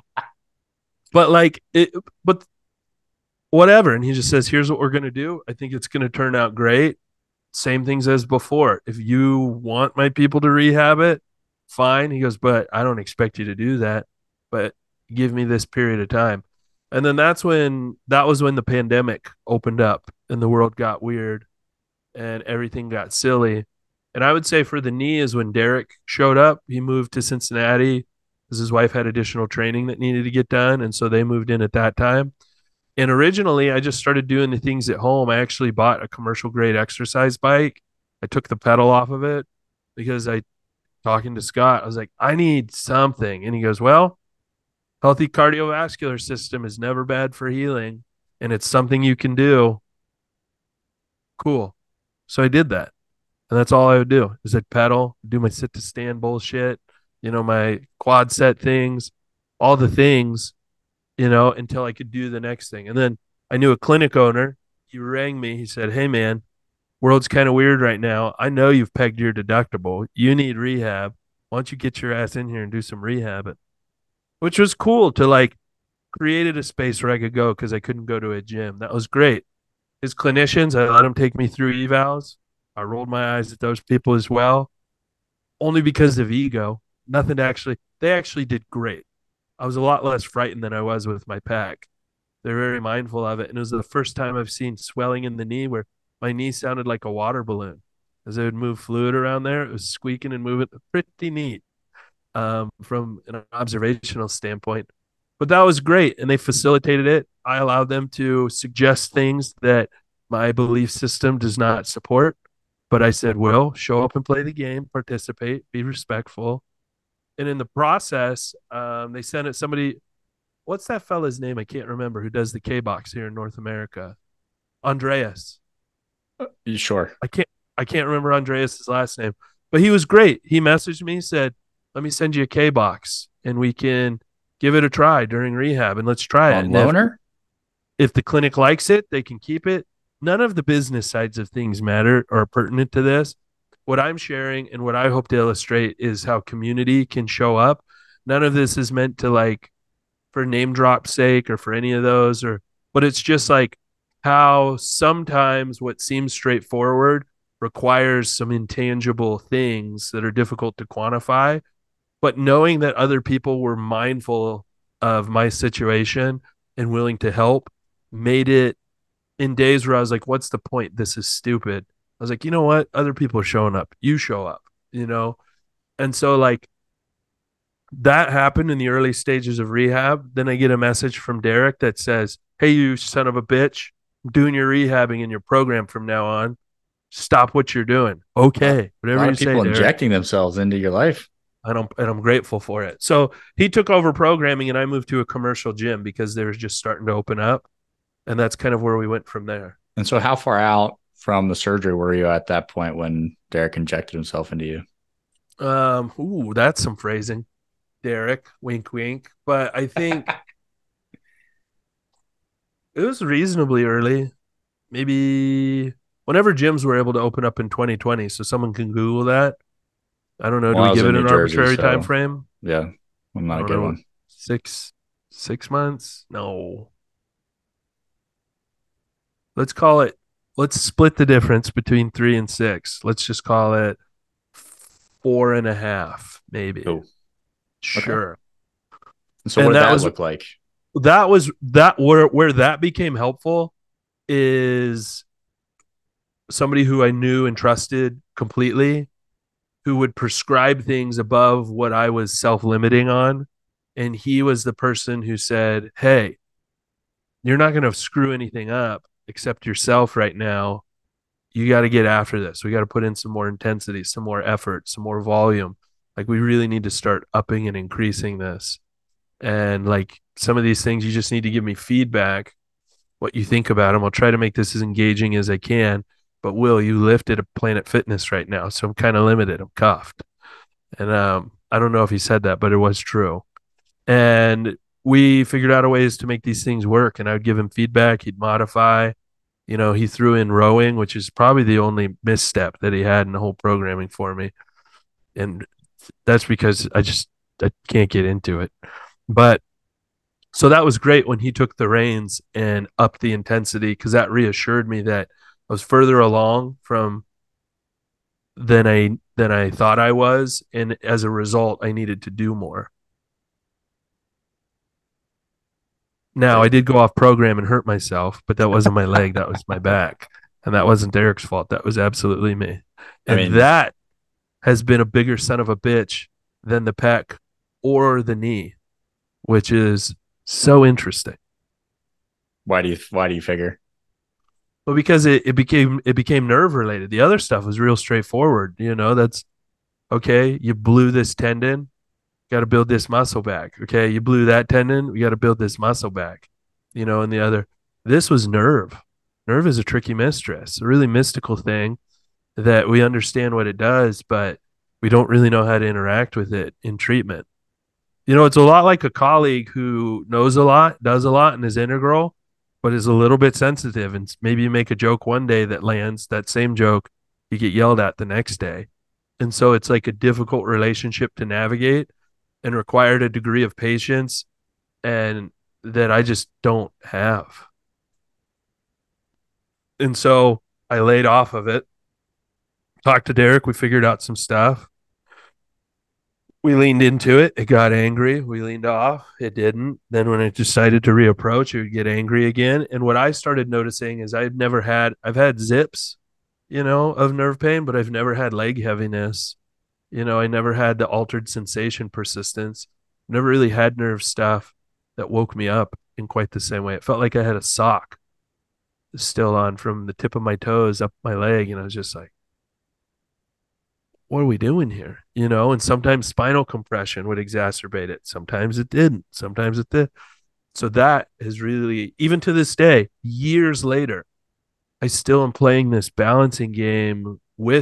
But like, but whatever. And he just says, here's what we're going to do. I think it's going to turn out great. Same things as before. If you want my people to rehab it, fine. He goes, but I don't expect you to do that. But give me this period of time. And then that was when the pandemic opened up and the world got weird and everything got silly. And I would say for the knee is when Derek showed up. He moved to Cincinnati because his wife had additional training that needed to get done. And so they moved in at that time. And originally, I just started doing the things at home. I actually bought a commercial grade exercise bike. I took the pedal off of it because talking to Scott, I was like, I need something. And he goes, well, healthy cardiovascular system is never bad for healing. And it's something you can do. Cool. So I did that. And that's all I would do is I'd pedal, do my sit to stand bullshit, my quad set things, all the things, until I could do the next thing. And then I knew a clinic owner. He rang me. He said, hey, man, world's kind of weird right now. I know you've pegged your deductible. You need rehab. Why don't you get your ass in here and do some rehab? Which was cool to like created a space where I could go because I couldn't go to a gym. That was great. His clinicians, I let them take me through evals. I rolled my eyes at those people as well, only because of ego. Nothing to they actually did great. I was a lot less frightened than I was with my pack. They're very mindful of it. And it was the first time I've seen swelling in the knee where my knee sounded like a water balloon. As I would move fluid around there, it was squeaking and moving. Pretty neat from an observational standpoint. But that was great. And they facilitated it. I allowed them to suggest things that my belief system does not support. But I said, Will, show up and play the game, participate, be respectful. And in the process, they sent it somebody. What's that fella's name? I can't remember who does the K box here in North America. Andreas. You sure? I can't remember Andreas's last name, but he was great. He messaged me, said, "Let me send you a K box, and we can give it a try during rehab, and let's try it." On loaner? If the clinic likes it, they can keep it. None of the business sides of things matter or are pertinent to this. What I'm sharing and what I hope to illustrate is how community can show up. None of this is meant to like for name drop sake or for any of those but it's just like how sometimes what seems straightforward requires some intangible things that are difficult to quantify. But knowing that other people were mindful of my situation and willing to help made it in days where I was like, what's the point? This is stupid. I was like, you know what? Other people are showing up. You show up. And so like that happened in the early stages of rehab. Then I get a message from Derek that says, hey, you son of a bitch, I'm doing your rehabbing in your program from now on. Stop what you're doing. Okay. Whatever you say, people Derek. Injecting themselves into your life. And I'm grateful for it. So he took over programming and I moved to a commercial gym because they were just starting to open up. And that's kind of where we went from there. And so how far out from the surgery were you at that point when Derek injected himself into you? That's some phrasing. Derek, wink, wink. But I think it was reasonably early. Maybe whenever gyms were able to open up in 2020. So someone can Google that. I don't know. Do we give it an arbitrary time frame? Yeah. I'm not a good one. 6 months? No. Let's split the difference between 3 and 6. Let's just call it 4.5, maybe. Oh. Sure. Okay. So what did that look like? That was where that became helpful is somebody who I knew and trusted completely, who would prescribe things above what I was self-limiting on. And he was the person who said, hey, you're not going to screw anything up except yourself right now. You got to get after this. We got to put in some more intensity, some more effort, some more volume. Like we really need to start upping and increasing this. And like some of these things, you just need to give me feedback, what you think about them. I'll try to make this as engaging as I can. But Will, you lift at a Planet Fitness right now, so I'm kind of limited. I'm cuffed. And I don't know if he said that, but it was true. And we figured out a ways to make these things work. And I would give him feedback. He'd modify. He threw in rowing, which is probably the only misstep that he had in the whole programming for me. And that's because I can't get into it. But so that was great when he took the reins and upped the intensity, because that reassured me that I was further along from than I thought I was, and as a result, I needed to do more. Now, I Right. did go off program and hurt myself, but that wasn't my leg, that was my back. And that wasn't Derek's fault. That was absolutely me. I And mean, that has been a bigger son of a bitch than the pec or the knee, which is so interesting. why do you figure? Well, because it became nerve related. The other stuff was real straightforward. That's okay. You blew this tendon, got to build this muscle back. Okay, you blew that tendon, we got to build this muscle back. And the other, this was nerve. Nerve is a tricky mistress, a really mystical thing that we understand what it does, but we don't really know how to interact with it in treatment. It's a lot like a colleague who knows a lot, does a lot, and is integral, but is a little bit sensitive. And maybe you make a joke one day that lands, that same joke, you get yelled at the next day. And so it's like a difficult relationship to navigate and required a degree of patience and that I just don't have. And so I laid off of it, talked to Derek, we figured out some stuff. We leaned into it. It got angry. We leaned off. It didn't. Then when it decided to reapproach, it would get angry again. And what I started noticing is I've had zips, of nerve pain, but I've never had leg heaviness. I never had the altered sensation persistence. Never really had nerve stuff that woke me up in quite the same way. It felt like I had a sock still on from the tip of my toes up my leg. And I was just like, what are we doing here? And sometimes spinal compression would exacerbate it. Sometimes it didn't. Sometimes it did. So that is really, even to this day, years later, I still am playing this balancing game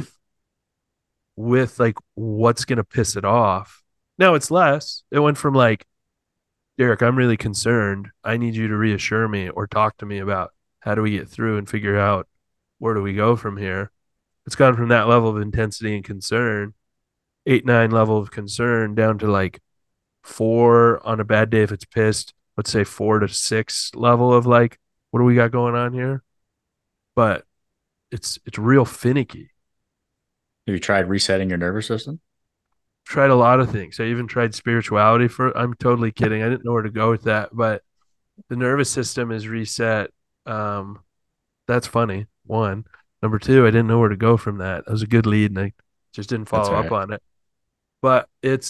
with like what's gonna piss it off. Now it's less. It went from like, Derek, I'm really concerned. I need you to reassure me or talk to me about how do we get through and figure out where do we go from here. It's gone from that level of intensity and concern, 8, 9 level of concern, down to like 4 on a bad day if it's pissed. Let's say 4 to 6 level of like, what do we got going on here? But it's real finicky. Have you tried resetting your nervous system? Tried a lot of things. I even tried spirituality for, I'm totally kidding. I didn't know where to go with that, but the nervous system is reset. Um, that's funny. One. Number two, I didn't know where to go from that. That was a good lead and I just didn't That's follow all up right. on it. But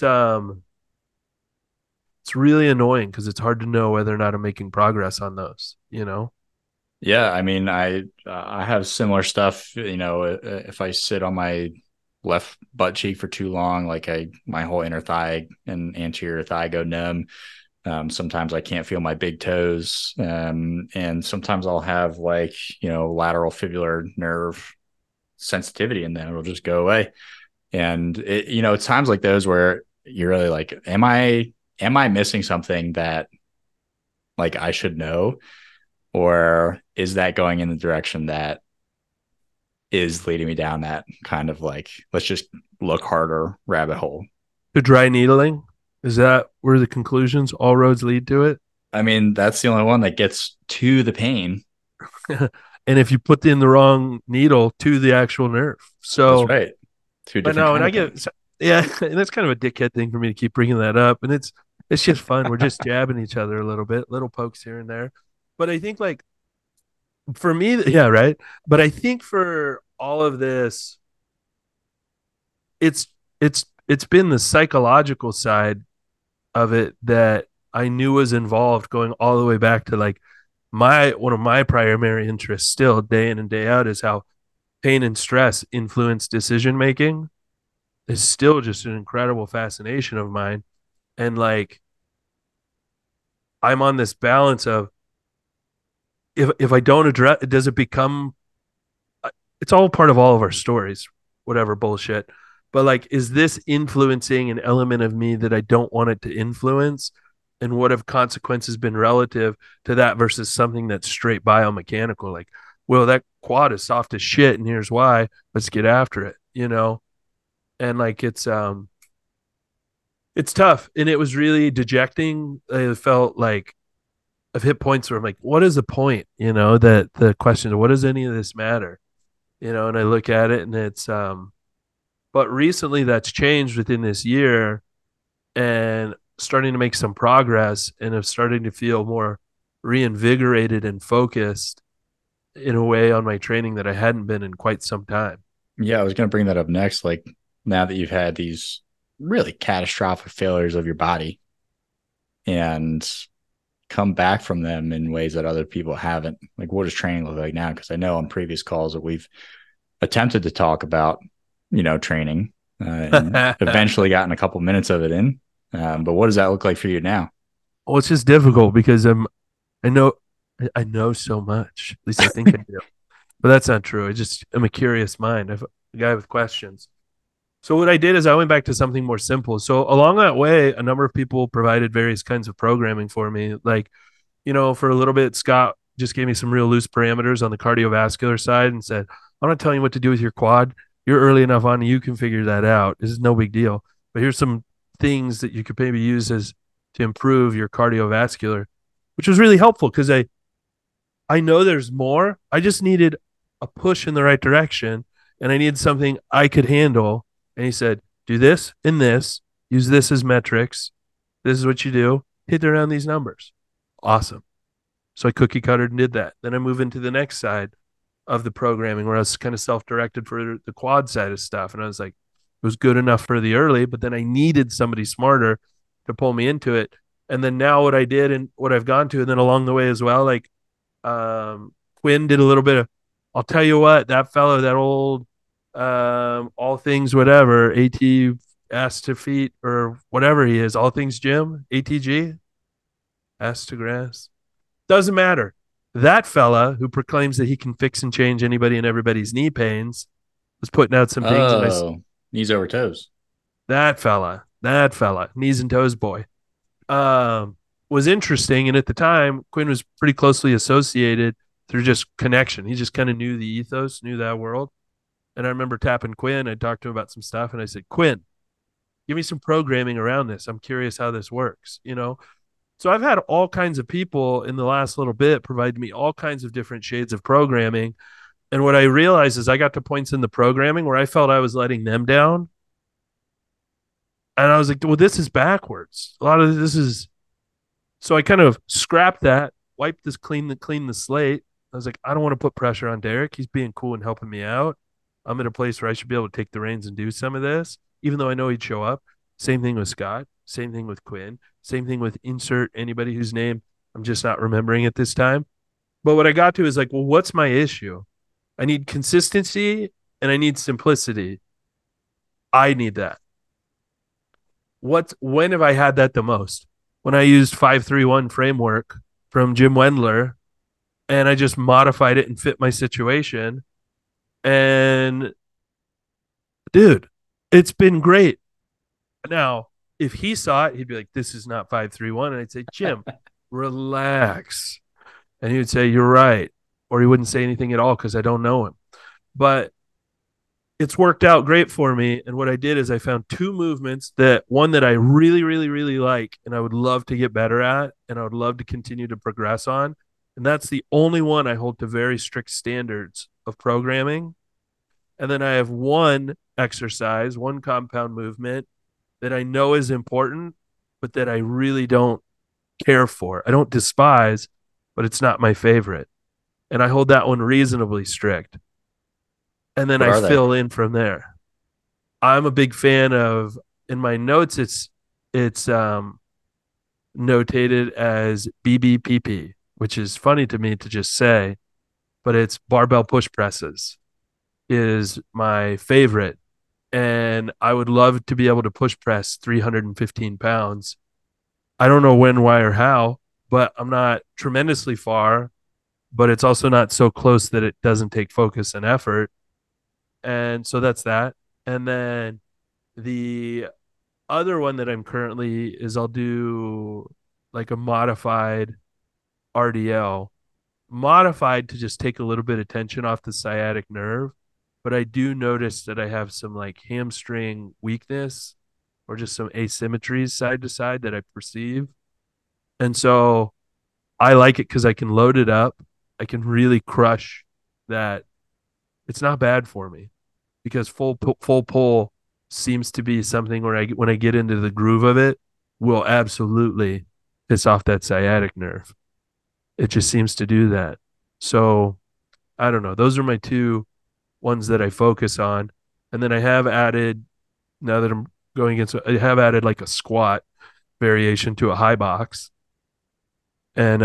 it's really annoying because it's hard to know whether or not I'm making progress on those. Yeah, I mean, I have similar stuff. If I sit on my left butt cheek for too long, like my whole inner thigh and anterior thigh go numb. Sometimes I can't feel my big toes, and sometimes I'll have like lateral fibular nerve sensitivity, and then it'll just go away. And it's times like those where you're really like, am I missing something that like I should know, or is that going in the direction that is leading me down that kind of like, let's just look harder rabbit hole? The dry needling, is that where the conclusions, all roads lead to it? I mean, that's the only one that gets to the pain. And if you put in the wrong needle to the actual nerve. That's So, right. Two but different no, and kind I of get, pains. yeah, and that's kind of a dickhead thing for me to keep bringing that up. And it's just fun. We're just jabbing each other a little bit, little pokes here and there. But I think like for me, yeah, right. But I think for all of this, it's been the psychological side of it that I knew was involved, going all the way back to like my one of my primary interests still day in and day out is how pain and stress influence decision making. Is still just an incredible fascination of mine. And like I'm on this balance of, if I don't address it, does it become, it's all part of all of our stories, whatever bullshit. But like, is this influencing an element of me that I don't want it to influence? and what have consequences been relative to that versus something that's straight biomechanical. Like, well, that quad is soft as shit, and here's why. Let's get after it, you know? And like it's tough. And it was really dejecting. I felt like I've hit points where I'm like, what is the point? You know, that the question, what does any of this matter? You know, and I look at it and it's but recently that's changed within this year and starting to make some progress and I'm starting to feel more reinvigorated and focused in a way on my training that I hadn't been in quite some time. Yeah, I was going to bring that up next. Like now that you've had these really catastrophic failures of your body and come back from them in ways that other people haven't, like what does training look like now? Because I know on previous calls that we've attempted to talk about, training and eventually gotten a couple minutes of it in. But what does that look like for you now? Well, it's just difficult because I know I know so much. At least I think I do. But that's not true. I'm a curious mind. I'm a guy with questions. So what I did is I went back to something more simple. So along that way, a number of people provided various kinds of programming for me. Like, for a little bit, Scott just gave me some real loose parameters on the cardiovascular side and said, I'm not telling you what to do with your quad. You're early enough on, you can figure that out. This is no big deal. But here's some things that you could maybe use as to improve your cardiovascular, which was really helpful because I know there's more. I just needed a push in the right direction and I needed something I could handle. And he said, do this and this, use this as metrics. This is what you do. Hit around these numbers. Awesome. So I cookie cuttered and did that. Then I move into the next side of the programming where I was kind of self-directed for the quad side of stuff. And I was like, it was good enough for the early, but then I needed somebody smarter to pull me into it. And then now what I did and what I've gone to, and then along the way as well, like Quinn did a little bit of, I'll tell you what, that fellow, that old all things whatever, AT ass to feet or whatever he is, all things Jim, ATG, ass to grass. Doesn't matter. That fella who proclaims that he can fix and change anybody and everybody's knee pains was putting out some things. And Knees over toes. That fella, knees and toes boy, was interesting. And at the time, Quinn was pretty closely associated through just connection. He just kind of knew the ethos, knew that world. And I remember tapping Quinn. I talked to him about some stuff and I said, Quinn, give me some programming around this. I'm curious how this works, So I've had all kinds of people in the last little bit provide me all kinds of different shades of programming. And what I realized is I got to points in the programming where I felt I was letting them down. And I was like, well, this is backwards. A lot of this is. So I kind of scrapped that, wiped this, clean the slate. I was like, I don't want to put pressure on Derek. He's being cool and helping me out. I'm in a place where I should be able to take the reins and do some of this, even though I know he'd show up. Same thing with Scott. Same thing with Quinn. Same thing with insert anybody whose name I'm just not remembering at this time. But what I got to is like, well, what's my issue? I need consistency and I need simplicity. I need that. When have I had that the most? When I used 531 framework from Jim Wendler and I just modified it and fit my situation. And dude, it's been great. Now, if he saw it, he'd be like, this is not 531. And I'd say, Jim, relax. And he would say, you're right. Or he wouldn't say anything at all because I don't know him. But it's worked out great for me. And what I did is I found two movements one that I really, really, really like and I would love to get better at and I would love to continue to progress on. And that's the only one I hold to very strict standards of programming. And then I have one exercise, one compound movement that I know is important, but that I really don't care for. I don't despise, but it's not my favorite. And I hold that one reasonably strict. And then I fill in from there. I'm a big fan of, in my notes, it's notated as BBPP, which is funny to me to just say, but it's barbell push presses is my favorite. And I would love to be able to push press 315 pounds. I don't know when, why, or how, but I'm not tremendously far, but it's also not so close that it doesn't take focus and effort. And so that's that. And then the other one that I'm currently is I'll do like a modified RDL, modified to just take a little bit of tension off the sciatic nerve. But I do notice that I have some like hamstring weakness or just some asymmetries side to side that I perceive. And so I like it because I can load it up. I can really crush that. It's not bad for me because full pull seems to be something where when I get into the groove of it, will absolutely piss off that sciatic nerve. It just seems to do that. So I don't know. Those are my two ones that I focus on. And then I have added, now that I'm going against, I have added like a squat variation to a high box. And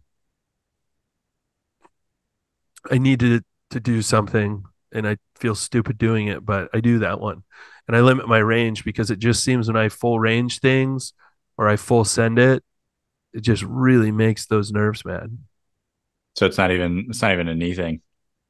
I needed to do something and I feel stupid doing it, but I do that one. And I limit my range because it just seems when I full range things or I full send it, it just really makes those nerves mad. So it's not even a knee thing.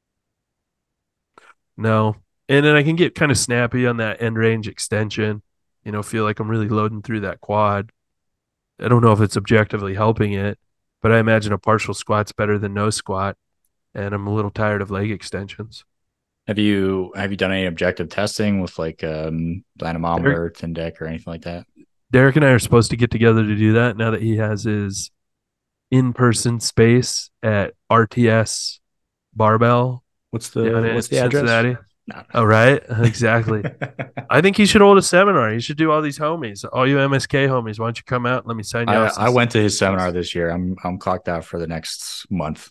No. And then I can get kind of snappy on that end range extension, feel like I'm really loading through that quad. I don't know if it's objectively helping it, but I imagine a partial squat's better than no squat. And I'm a little tired of leg extensions. Have you done any objective testing with like Derek, dynamometer, Tyndek, or anything like that? Derek and I are supposed to get together to do that now that he has his in-person space at RTS Barbell What's down the in what's the address? Cincinnati. No. Oh, right. Exactly. I think he should hold a seminar. He should do all these homies, all you MSK homies. Why don't you come out and let me sign you I off I went to his seminar this year. I'm clocked out for the next month.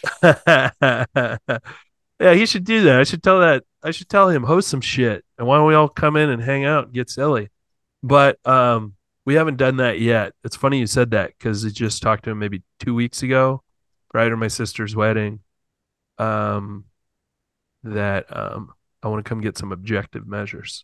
Yeah, he should do that. I should tell him host some shit. And why don't we all come in and hang out and get silly? But we haven't done that yet. It's funny you said that because I just talked to him maybe 2 weeks ago, prior to my sister's wedding. Um, that I want to come get some objective measures.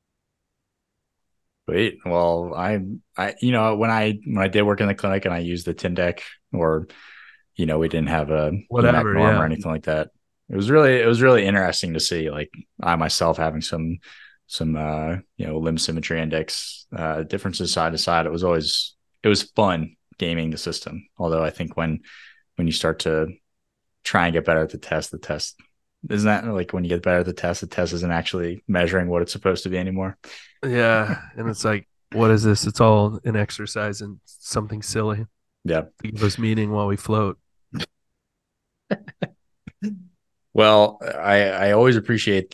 Wait, well, when I did work in the clinic and I used the Tyndek, or we didn't have a EMAC Whatever, norm or yeah. anything like that. It was really interesting to see, like, I myself having some limb symmetry index differences side to side. It was fun gaming the system. Although I think when you start to try and get better at the test isn't that like when you get better at the test isn't actually measuring what it's supposed to be anymore. Yeah. And it's like, what is this? It's all an exercise and something silly Yeah. to give us meaning while we float. Well, I always appreciate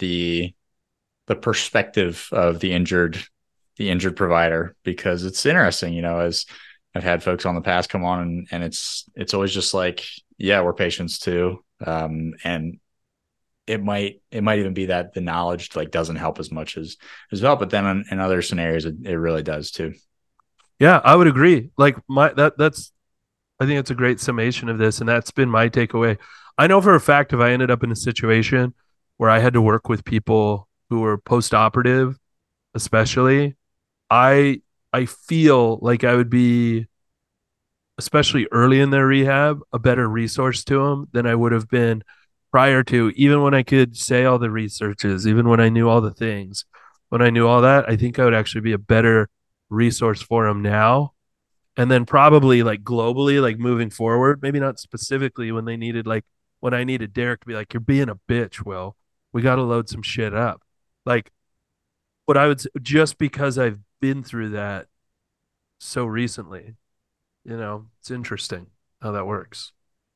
the perspective of the injured provider, because it's interesting, as I've had folks on the past come on, and it's always just like, yeah, we're patients too. And it might even be that the knowledge like doesn't help as much as well, but then in other scenarios it really does too. Yeah, I would agree. Like that's I think it's a great summation of this, and that's been my takeaway. I know for a fact if I ended up in a situation where I had to work with people who were post-operative, especially, I I feel like I would be, especially early in their rehab, a better resource to them than I would have been prior to, even when I could say all the researches, even when I knew all the things. When I knew all that, I think I would actually be a better resource for them now. And then probably like globally, like moving forward, maybe not specifically when they needed, like when I needed Derek to be like, you're being a bitch, Will. We got to load some shit up. Like, what I would say, just because I've been through that so recently, it's interesting how that works.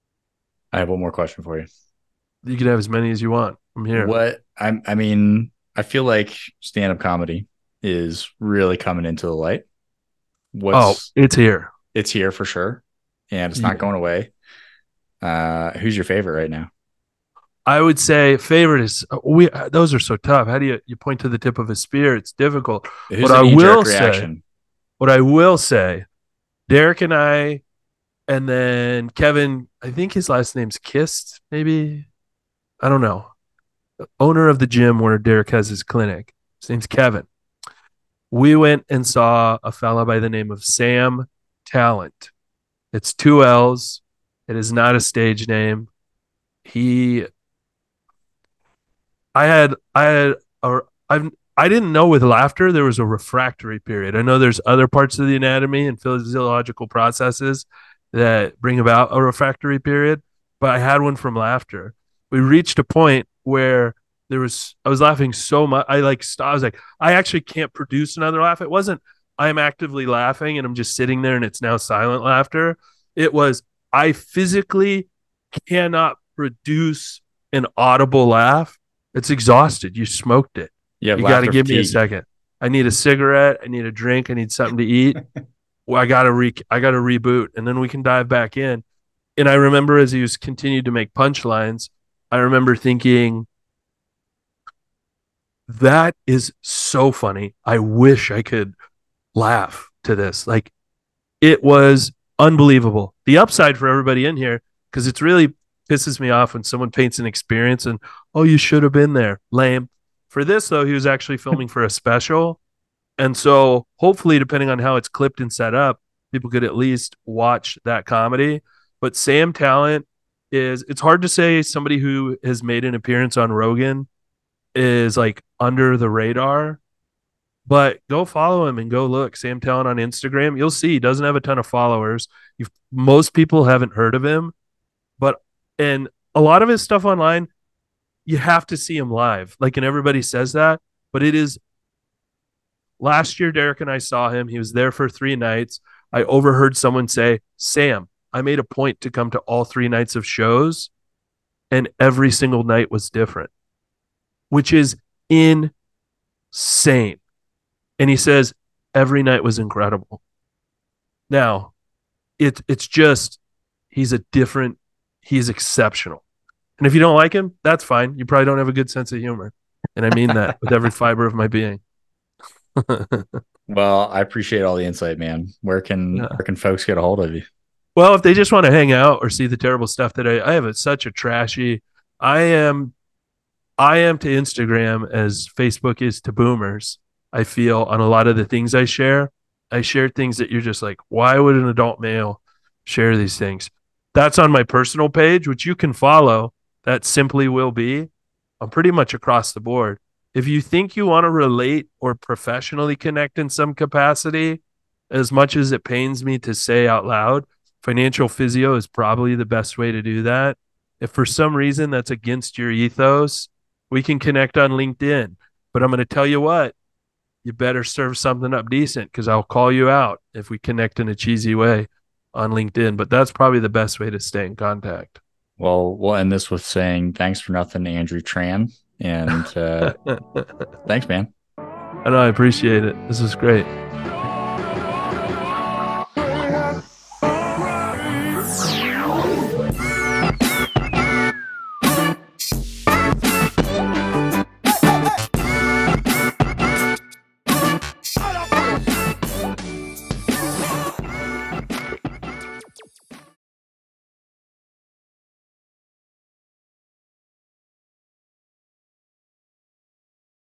I have one more question for you. You can have as many as you want. I'm here. I mean, I feel like stand-up comedy is really coming into the light. Oh, What's it's here. It's here for sure, and it's not Yeah. going away. Who's your favorite right now? I would say favorite is we. Those are so tough. How do you point to the tip of a spear? It's difficult. Who's What the I will knee-jerk say, reaction? what I will say, Derek and I, and then Kevin. I think his last name's Kist. Maybe I don't know. Owner of the gym where Derek has his clinic. His name's Kevin. We went and saw a fella by the name of Sam Talent. It's two L's. It is not a stage name. He, I had, a, I've I didn't know with laughter there was a refractory period. I know there's other parts of the anatomy and physiological processes that bring about a refractory period, but I had one from laughter. We reached a point where I was laughing so much. I was like, I actually can't produce another laugh. It wasn't I'm actively laughing and I'm just sitting there and it's now silent laughter. It was I physically cannot produce an audible laugh. It's exhausted. You smoked it. You got to give me a second. I need a cigarette. I need a drink. I need something to eat. Well, I got to reboot, and then we can dive back in. And I remember as he was continued to make punchlines, I remember thinking, that is so funny. I wish I could laugh to this. Like, it was unbelievable. The upside for everybody in here, because it's really pisses me off when someone paints an experience and, oh, you should have been there. Lame. For this, though, he was actually filming for a special. And so hopefully, depending on how it's clipped and set up, people could at least watch that comedy. But Sam Tallent it's hard to say somebody who has made an appearance on Rogan is like under the radar, but go follow him and go look Sam Tallent on Instagram. You'll see he doesn't have a ton of followers. Most people haven't heard of him, and a lot of his stuff online, you have to see him live. Like, and everybody says that, but it is. Last year, Derek and I saw him. He was there for 3 nights. I overheard someone say, Sam, I made a point to come to all 3 nights of shows, and every single night was different, which is insane. And he says every night was incredible. Now, it's just he's exceptional. And if you don't like him, that's fine. You probably don't have a good sense of humor. And I mean that with every fiber of my being. Well, I appreciate all the insight, man. Where can folks get a hold of you? Well, if they just want to hang out or see the terrible stuff that I have such a trashy. I am to Instagram as Facebook is to boomers. I feel on a lot of the things I share things that you're just like, why would an adult male share these things? That's on my personal page, which you can follow. That simply will be. I'm pretty much across the board. If you think you want to relate or professionally connect in some capacity, as much as it pains me to say out loud, Financial Physio is probably the best way to do that. If for some reason that's against your ethos, we can connect on LinkedIn. But I'm going to tell you what, you better serve something up decent, because I'll call you out if we connect in a cheesy way on LinkedIn. But that's probably the best way to stay in contact. Well, we'll end this with saying thanks for nothing to Andrew Tran. And thanks, man. I know, I appreciate it. This was great.